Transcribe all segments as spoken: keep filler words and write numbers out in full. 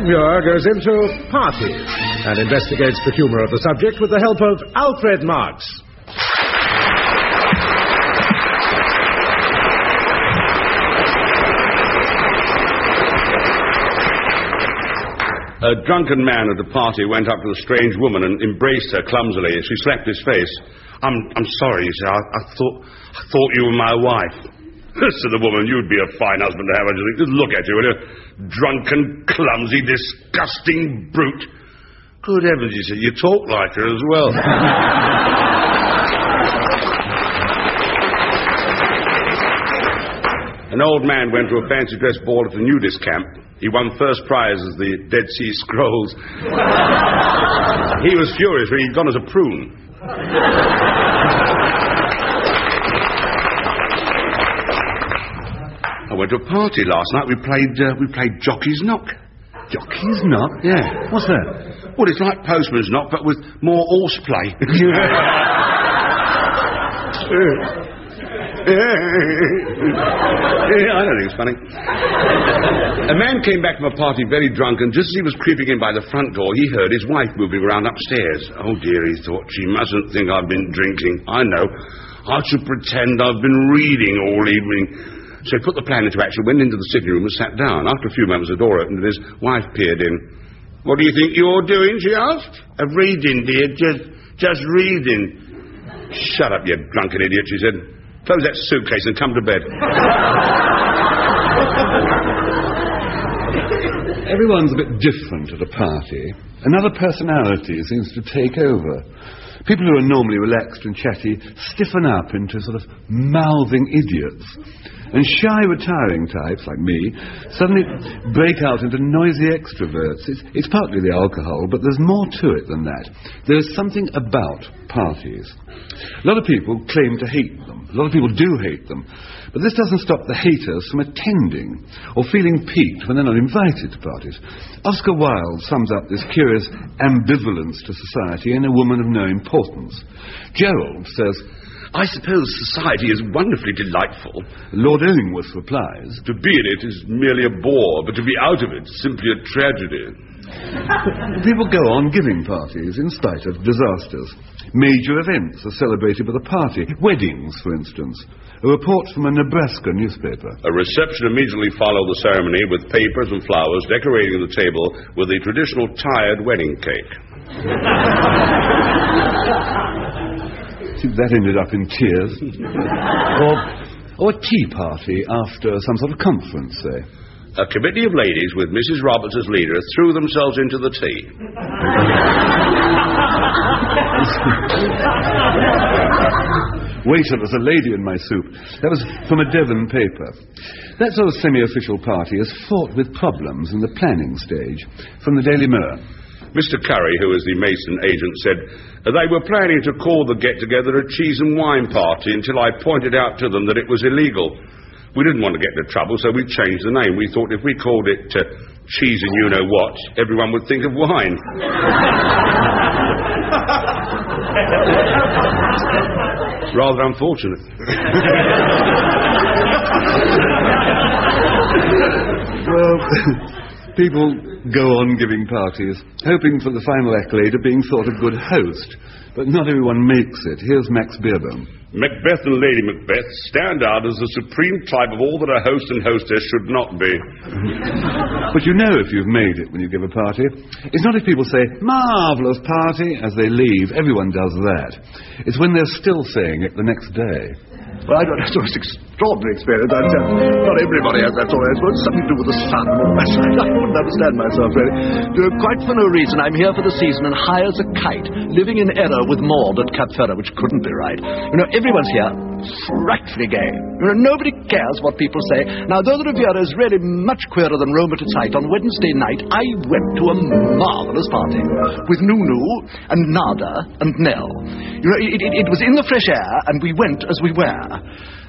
Muir goes into parties and investigates the humour of the subject with the help of Alfred Marx. A drunken man at a party went up to the strange woman and embraced her clumsily. She slapped his face. I'm I'm sorry, he said. I, I thought I thought you were my wife. Said the woman, you'd be a fine husband to have. Just look at you, will you? Drunken, clumsy, disgusting brute. Good heavens, he said, you talk like her as well. An old man went to a fancy dress ball at the nudist camp. He won first prize as the Dead Sea Scrolls. He was furious, for he'd gone as a prune. I went to a party last night. We played uh, we played Jockey's Knock. Jockey's Knock? Yeah. What's that? Well, it's like Postman's Knock, but with more horseplay. I don't think it's funny. A man came back from a party very drunk, and just as he was creeping in by the front door, he heard his wife moving around upstairs. Oh, dear, he thought, she mustn't think I've been drinking. I know. I should pretend I've been reading all evening. So he put the plan into action, went into the sitting room and sat down. After a few moments, the door opened and his wife peered in. What do you think you're doing, she asked. A reading, dear, just, just reading. Shut up, you drunken idiot, she said. Close that suitcase and come to bed. Everyone's a bit different at a party. Another personality seems to take over. People who are normally relaxed and chatty stiffen up into sort of mouthing idiots. And shy, retiring types, like me, suddenly break out into noisy extroverts. It's, it's partly the alcohol, but there's more to it than that. There's something about parties. A lot of people claim to hate them. A lot of people do hate them. But this doesn't stop the haters from attending or feeling piqued when they're not invited to parties. Oscar Wilde sums up this curious ambivalence to society in A Woman of No Importance. Gerald says, I suppose society is wonderfully delightful. Lord Illingworth replies, to be in it is merely a bore, but to be out of it is simply a tragedy. People go on giving parties in spite of disasters. Major events are celebrated with a party. Weddings, for instance. A report from a Nebraska newspaper. A reception immediately followed the ceremony with papers and flowers decorating the table with the traditional tired wedding cake. That ended up in tears. or, or a tea party after some sort of conference, say. A committee of ladies with Missus Roberts as leader threw themselves into the tea. Waiter, there's a lady in my soup. That was from a Devon paper. That sort of semi-official party is fraught with problems in the planning stage. From the Daily Mirror. Mister Curry, who is the Mason agent, said they were planning to call the get-together a cheese and wine party until I pointed out to them that it was illegal. We didn't want to get into trouble, so we changed the name. We thought if we called it uh, cheese and you-know-what, everyone would think of wine. It's rather unfortunate. Well, people go on giving parties, hoping for the final accolade of being thought a good host. But not everyone makes it. Here's Max Beerbohm. Macbeth and Lady Macbeth stand out as the supreme type of all that a host and hostess should not be. But you know if you've made it when you give a party. It's not if people say, marvellous party, as they leave. Everyone does that. It's when they're still saying it the next day. Well, I don't have the most extraordinary experience. I uh, not everybody has that sort of experience. Something to do with the sun. I wouldn't understand myself, really. Uh, quite for no reason, I'm here for the season and high as a kite, living in error with Maud at Cap Ferrer, which couldn't be right. You know, everyone's here frightfully gay. You know, nobody cares what people say. Now, though the Riviera is really much queerer than Rome at its height, on Wednesday night I went to a marvellous party with Nunu and Nada and Nell. You know, it, it, it was in the fresh air, and we went as we were.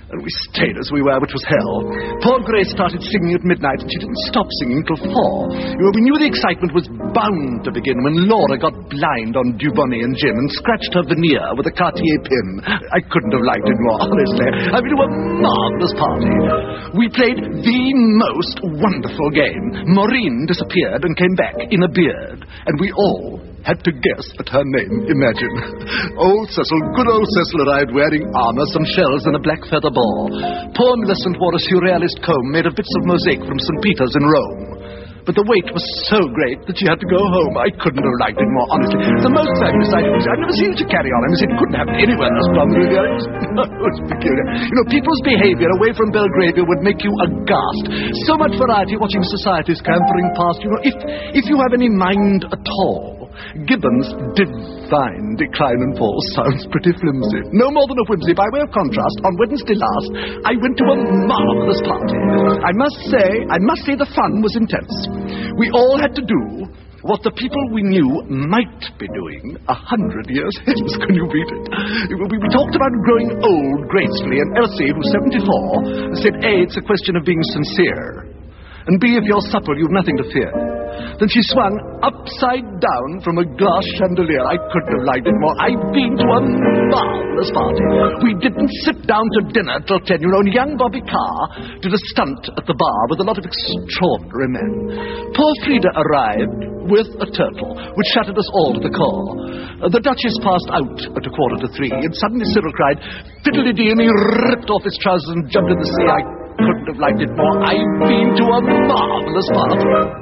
And we stayed as we were, which was hell. Poor Grace started singing at midnight, and she didn't stop singing till four. You know, we knew the excitement was bound to begin when Laura got blind on Dubonnet and Jim and scratched her veneer with a Cartier pin. I couldn't have liked it more, honestly. I mean, it was a marvelous party. We played the most wonderful game. Maureen disappeared and came back in a beard, and we all had to guess at her name. Imagine. Old Cecil, good old Cecil arrived wearing armour, some shells, and a black feather ball. Poor Millicent wore a surrealist comb made of bits of mosaic from Saint Peter's in Rome. But the wait was so great that she had to go home. I couldn't have liked it more, honestly. The most fabulous idea was I've never seen it to carry on. I mean, it couldn't happen anywhere else from the Riviera. It was, it was peculiar. You know, people's behaviour away from Belgravia would make you aghast. So much variety watching societies campering past. You know, if, if you have any mind at all, Gibbons' divine decline and fall sounds pretty flimsy. No more than a whimsy. By way of contrast, on Wednesday last, I went to a marvellous party. I must say, I must say the fun was intense. We all had to do what the people we knew might be doing a hundred years hence. Can you beat it? We, we talked about growing old gracefully, and Elsie, who's seventy-four, said, A, it's a question of being sincere, and B, if you're supple, you've nothing to fear. Then she swung upside down from a glass chandelier. I couldn't have liked it more. I've been to a marvellous party. We didn't sit down to dinner till ten. You know, and young Bobby Carr did a stunt at the bar with a lot of extraordinary men. Poor Frida arrived with a turtle, which shattered us all to the core. Uh, the Duchess passed out at a quarter to three, and suddenly Cyril cried, "Fiddly-dee," and he ripped off his trousers and jumped in the sea. I couldn't have liked it more. I've been to a marvellous party.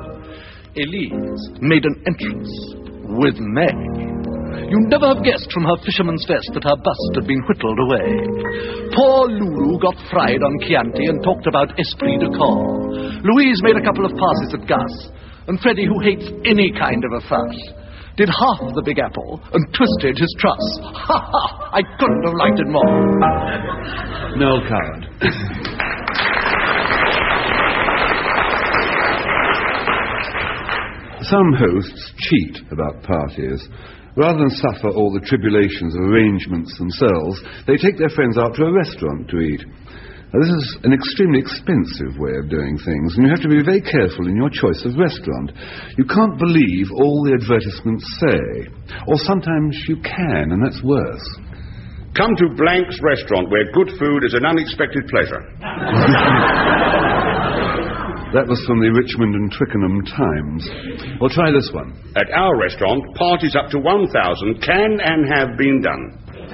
Elise made an entrance with May. You'd never have guessed from her fisherman's vest that her bust had been whittled away. Poor Lulu got fried on Chianti and talked about esprit de corps. Louise made a couple of passes at Gus, and Freddie, who hates any kind of a fuss, did half the Big Apple and twisted his truss. Ha ha! I couldn't have liked it more. Noel Coward. Some hosts cheat about parties. Rather than suffer all the tribulations of arrangements themselves, they take their friends out to a restaurant to eat. Now, this is an extremely expensive way of doing things, and you have to be very careful in your choice of restaurant. You can't believe all the advertisements say, or sometimes you can, and that's worse. Come to Blank's restaurant, where good food is an unexpected pleasure. That was from the Richmond and Twickenham Times. Well, try this one. At our restaurant, parties up to one thousand can and have been done.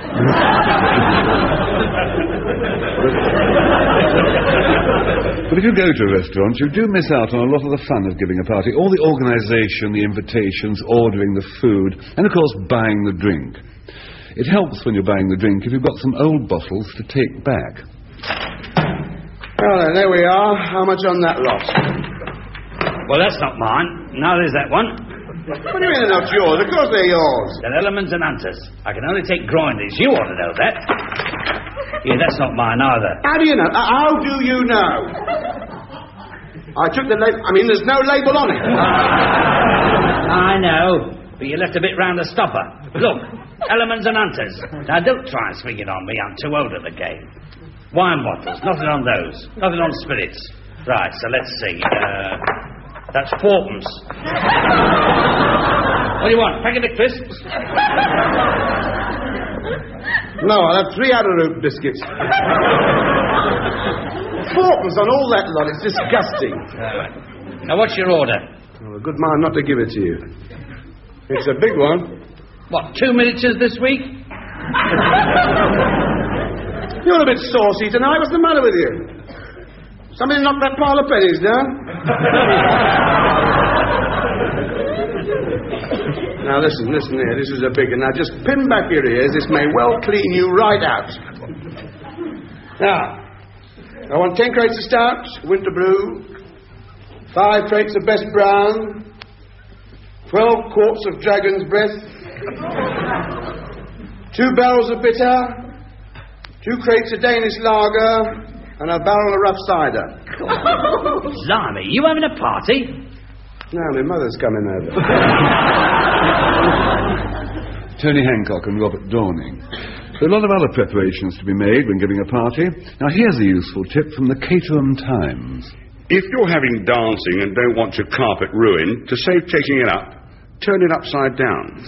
But if you go to a restaurant, you do miss out on a lot of the fun of giving a party. All the organisation, the invitations, ordering the food, and, of course, buying the drink. It helps when you're buying the drink if you've got some old bottles to take back. Well, then, there we are. How much on that lot? Well, that's not mine. Now there's that one. What do you mean they're not yours? Of course they're yours. They're Ellerman's and Hunters. I can only take Groindy's. You ought to know that. Yeah, that's not mine either. How do you know? Uh, how do you know? I took the label. I mean, there's no label on it. I know, but you left a bit round the stopper. Look, Ellerman's and Hunters. Now, don't try and swing it on me. I'm too old at the game. Wine bottles, nothing on those. Nothing on spirits. Right, so let's see. Uh, that's fourpence. What do you want? Packet of crisps? No, I'll have three arrowroot biscuits. Fourpence on all that lot. It's disgusting. Uh, now, what's your order? Oh, a good mind not to give it to you. It's a big one. What, two miniatures this week? You're a bit saucy tonight. What's the matter with you? Somebody knocked that pile of pennies down? Now, listen, listen here. This is a big one. Now, just pin back your ears. This may well clean you right out. Now, I want ten crates of stout, winter brew, five crates of best brown, twelve quarts of dragon's breath, two barrels of bitter, two crates of Danish lager, and a barrel of rough cider. Blimey, you having a party? No, my mother's coming over. Tony Hancock and Robert Dorning. There are a lot of other preparations to be made when giving a party. Now, here's a useful tip from the Caterham Times. If you're having dancing and don't want your carpet ruined, to save taking it up, turn it upside down.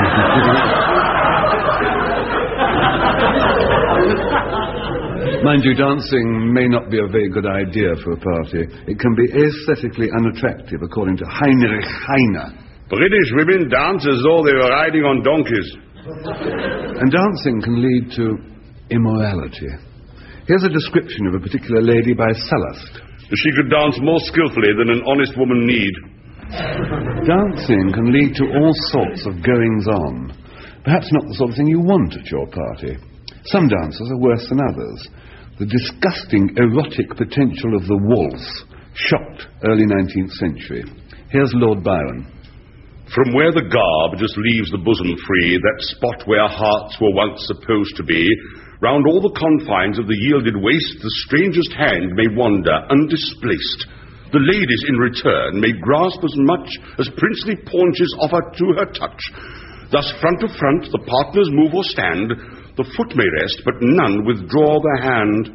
Mind you, dancing may not be a very good idea for a party. It can be aesthetically unattractive, according to Heinrich Heine. British women dance as though they were riding on donkeys. And dancing can lead to immorality. Here's a description of a particular lady by Sallust. She could dance more skillfully than an honest woman need. Dancing can lead to all sorts of goings-on. Perhaps not the sort of thing you want at your party. Some dances are worse than others. The disgusting erotic potential of the waltz shocked early nineteenth century. Here's Lord Byron. From where the garb just leaves the bosom free, that spot where hearts were once supposed to be, round all the confines of the yielded waste, the strangest hand may wander undisplaced. The ladies in return may grasp as much as princely paunches offer to her touch. Thus front to front the partners move or stand, the foot may rest, but none withdraw their hand.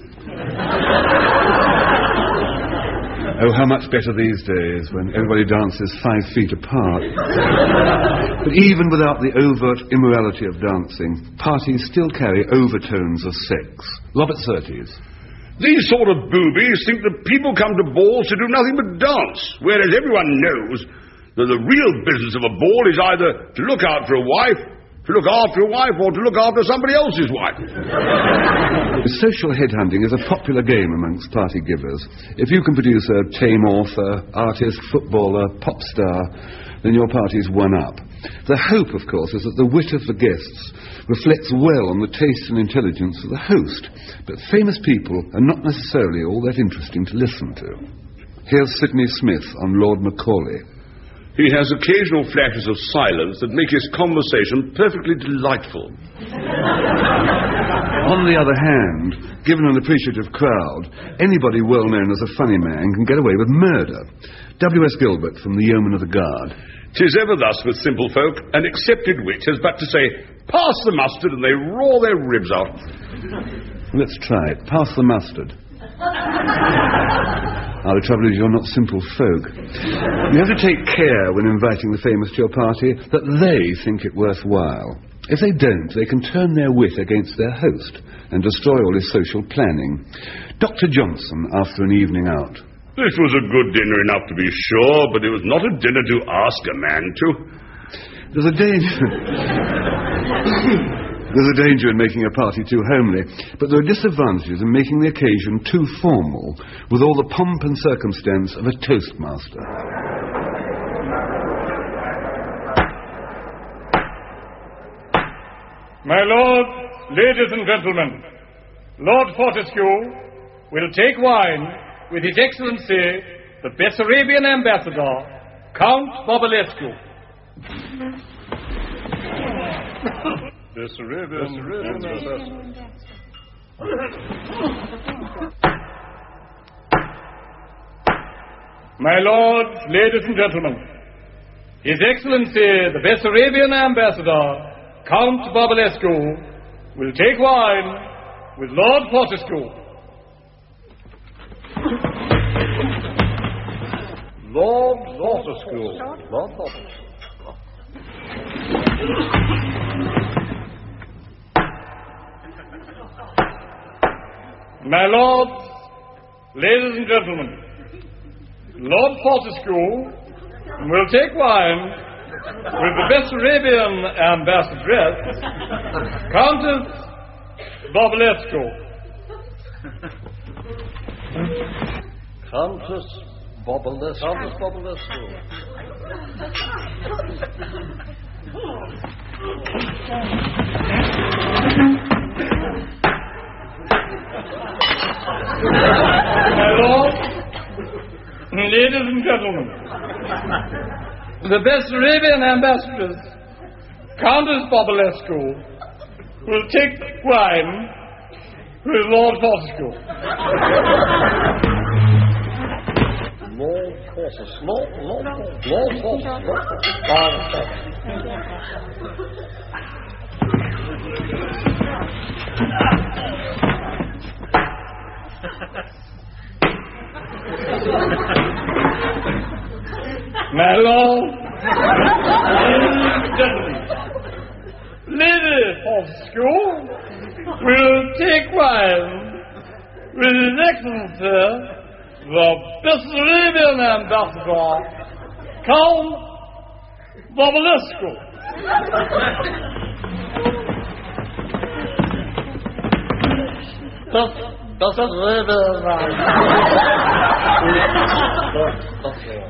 Oh, how much better these days when everybody dances five feet apart. But even without the overt immorality of dancing, parties still carry overtones of sex. Robert Surtees. These sort of boobies think that people come to balls to do nothing but dance, whereas everyone knows that the real business of a ball is either to look out for a wife, to look after a wife, or to look after somebody else's wife. Social headhunting is a popular game amongst party givers. If you can produce a tame author, artist, footballer, pop star, then your party's won up. The hope, of course, is that the wit of the guests reflects well on the taste and intelligence of the host. But famous people are not necessarily all that interesting to listen to. Here's Sidney Smith on Lord Macaulay. He has occasional flashes of silence that make his conversation perfectly delightful. On the other hand, given an appreciative crowd, anybody well known as a funny man can get away with murder. W S Gilbert from the Yeoman of the Guard. 'Tis ever thus with simple folk. An accepted wit has but to say, pass the mustard, and they roar their ribs out. Let's try it. Pass the mustard. Now, the trouble is you're not simple folk. You have to take care when inviting the famous to your party that they think it worthwhile. If they don't, they can turn their wit against their host and destroy all his social planning. Doctor Johnson, after an evening out. This was a good dinner enough to be sure, but it was not a dinner to ask a man to. There's a danger... There's a danger in making a party too homely, but there are disadvantages in making the occasion too formal, with all the pomp and circumstance of a toastmaster. My lords, ladies and gentlemen, Lord Fortescue will take wine with His Excellency, the Bessarabian Ambassador, Count Bobulescu. Bessarabian Ambassador. My lords, ladies and gentlemen, His Excellency, the Bessarabian Ambassador, Count Bobulescu, will take wine with Lord Fortescue. Lord Fortescue. Lord Fortescue. My lords, ladies and gentlemen, Lord Fortescue will take wine with the Bessarabian ambassadress, Countess Bobulescu. Countess Bobulescu. Countess Bobulescu. My lord, ladies and gentlemen, the Bessarabian ambassadress, Countess Bobulescu, will take wine with Lord Fortescue. Lord Fortescue. Lord, Lord, Lord Fortescue. Lord Fortescue. My lord, ladies and gentlemen, lady Fortescue will take wine with His Excellency, the Bessarabian Ambassador, Count Bobalescu. That's, that's really nice. That's it.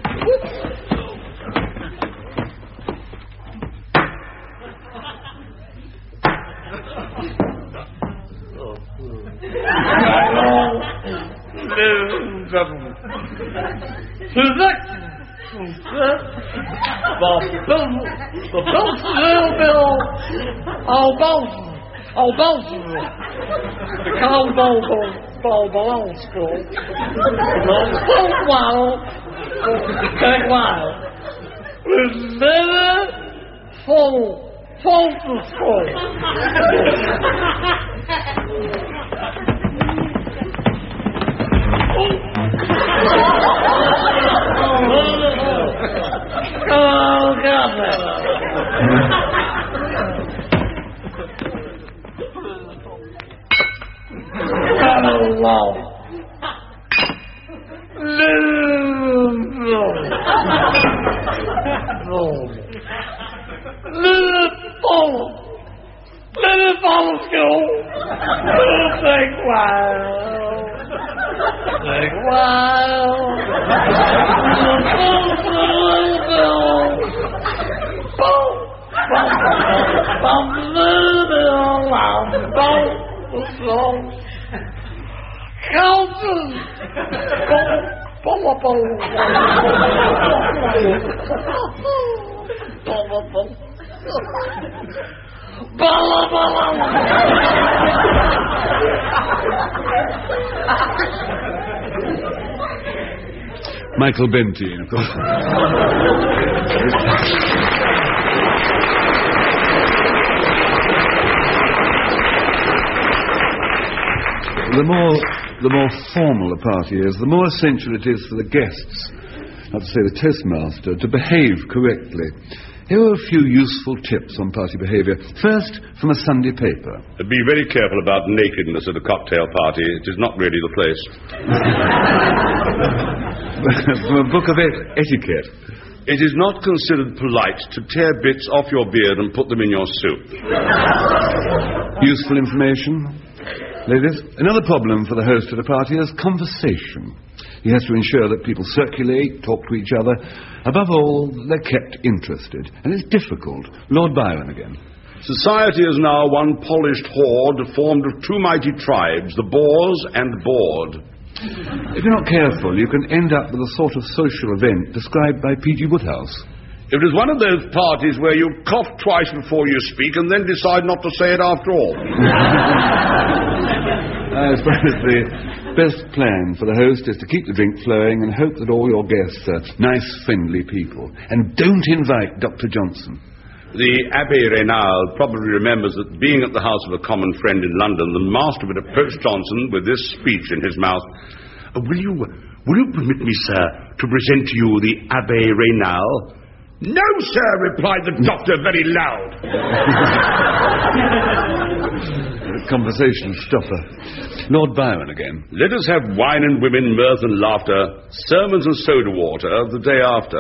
Ladies and gentlemen, His Excellency, the bill, the Bessarabian Ambassador, Ambassador, the Count Bobalescu, the first while, take while, with very full, full to school. Oh, God. Hello. Little. Little Paul. Little Paul school. Little take while. Take while. Michael Bentine, of course. The more, the more formal a party is, the more essential it is for the guests, not to say the toastmaster, to behave correctly. Here are a few useful tips on party behaviour. First, from a Sunday paper. Be very careful about nakedness at a cocktail party. It is not really the place. From a book of et- etiquette. It is not considered polite to tear bits off your beard and put them in your soup. Useful information. Ladies, another problem for the host at a party is conversation. He has to ensure that people circulate, talk to each other. Above all, they're kept interested. And it's difficult. Lord Byron again. Society is now one polished horde formed of two mighty tribes, the Boers and Bored. If you're not careful, you can end up with a sort of social event described by P G Woodhouse. It is one of those parties where you cough twice before you speak and then decide not to say it after all. I suppose the best plan for the host is to keep the drink flowing and hope that all your guests are nice, friendly people. And don't invite Doctor Johnson. The Abbé Raynal probably remembers that being at the house of a common friend in London, the master would approach Johnson with this speech in his mouth. Uh, will you will you permit me, sir, to present to you the Abbé Raynal? No, sir, replied the doctor very loud. Conversation stopper. Lord Byron again. Let us have wine and women, mirth and laughter, sermons and soda water the day after.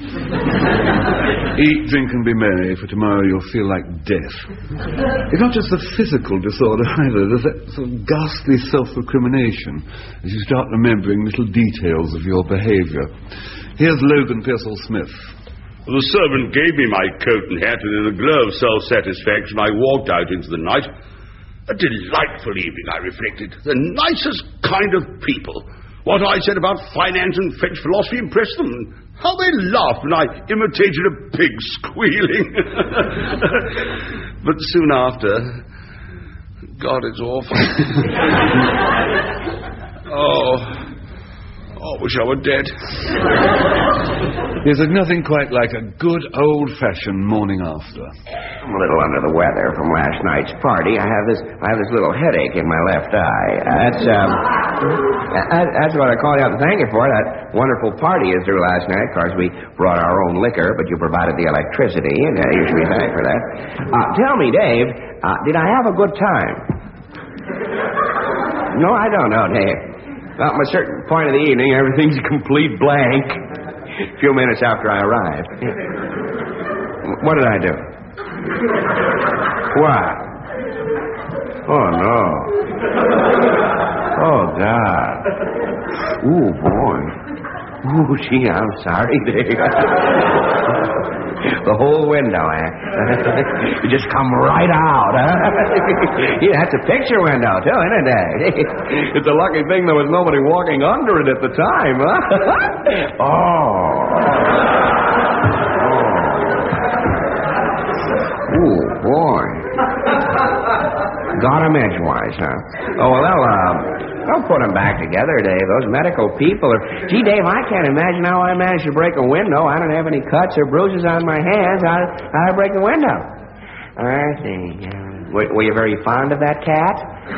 Eat, drink and be merry, for tomorrow you'll feel like death. It's not just the physical disorder either. There's that sort of ghastly self-recrimination as you start remembering little details of your behaviour. Here's Logan Pearsall Smith. The servant gave me my coat and hat, and in a glow of self-satisfaction I walked out into the night. A delightful evening, I reflected. The nicest kind of people. What I said about finance and French philosophy impressed them. How they laughed when I imitated a pig squealing. But soon after... God, it's awful. oh... Oh, I wish I were dead. Yes, there's nothing quite like a good old-fashioned morning after. I'm a little under the weather from last night's party. I have this I have this little headache in my left eye. Uh, that's um, that, that's what I called you out to thank you for. That wonderful party you threw last night. Of course, we brought our own liquor, but you provided the electricity, and uh, you should be thanked for that. Uh, tell me, Dave, uh, did I have a good time? No, I don't know, Dave. Well, at a certain point of the evening, everything's a complete blank. A few minutes after I arrived. What did I do? What? Oh, no. Oh, God. Ooh, boy. Ooh, gee, I'm sorry, Dave. The whole window, eh? You just come right out, huh? Yeah, that's a picture window, too, isn't it, Dave? It's a lucky thing there was nobody walking under it at the time, huh? Oh. Oh. Ooh, boy. Got him edgewise, huh? Oh, well, they'll, uh, they'll put them back together, Dave. Those medical people are... Gee, Dave, I can't imagine how I managed to break a window. I don't have any cuts or bruises on my hands. How did I break the window? I see. Uh, were, were you very fond of that cat?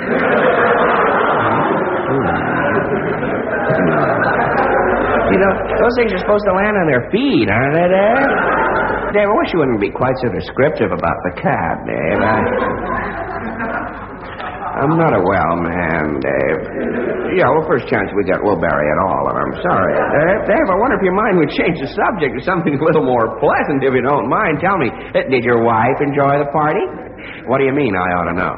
You know, those things are supposed to land on their feet, aren't they, Dave? Dave, I wish you wouldn't be quite so descriptive about the cat, Dave. I... I'm not a well man, Dave. Yeah, well, first chance we get, we'll bury it all, and I'm sorry. Uh, Dave, I wonder if your mind would change the subject to something a little more pleasant, if you don't mind. Tell me, did your wife enjoy the party? What do you mean, I ought to know?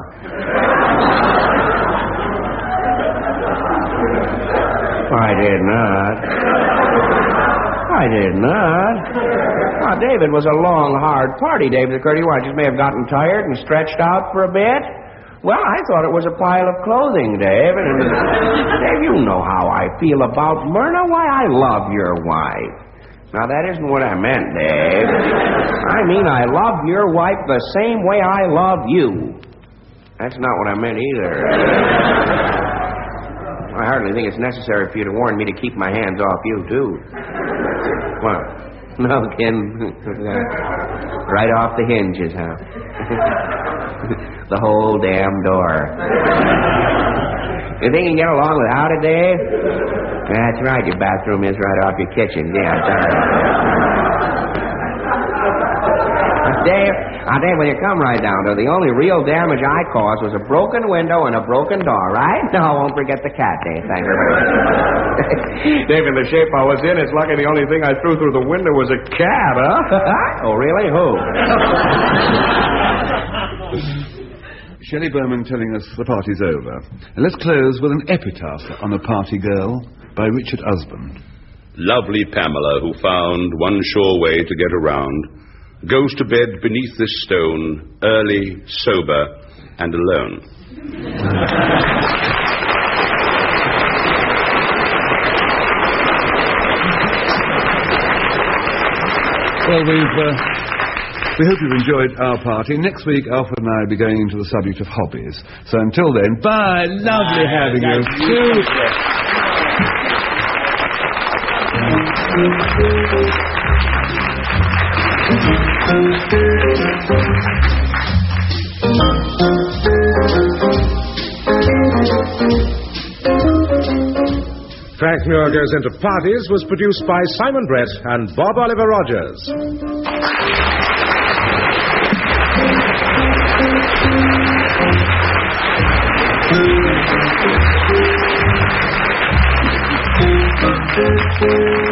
I did not. I did not. Oh, Dave, it was a long, hard party, Dave. The Curdy Watches may have gotten tired and stretched out for a bit. Well, I thought it was a pile of clothing, Dave. And, Dave, you know how I feel about Myrna. Why, I love your wife. Now, that isn't what I meant, Dave. I mean, I love your wife the same way I love you. That's not what I meant either. I hardly think it's necessary for you to warn me to keep my hands off you, too. What? No, Ken. Right off the hinges, huh? The whole damn door. You think you can get along without it, Dave? That's right, your bathroom is right off your kitchen. Yeah, sorry. Dave, I'll Dave, when you come right down to it, the only real damage I caused was a broken window and a broken door, right? No, I won't forget the cat, Dave. Thank you very much. Dave, in the shape I was in, it's lucky the only thing I threw through the window was a cat, huh? Oh, really? Who? Shelley Berman telling us the party's over. And let's close with an epitaph on a party girl by Richard Usborne. Lovely Pamela, who found one sure way to get around, goes to bed beneath this stone, early, sober, and alone. Well, we've... Uh, We hope you've enjoyed our party. Next week, Alfred and I will be going into the subject of hobbies. So until then, bye. Lovely bye. having you. Frank Muir Goes Into Parties was produced by Simon Brett and Bob Oliver Rogers. Thank you.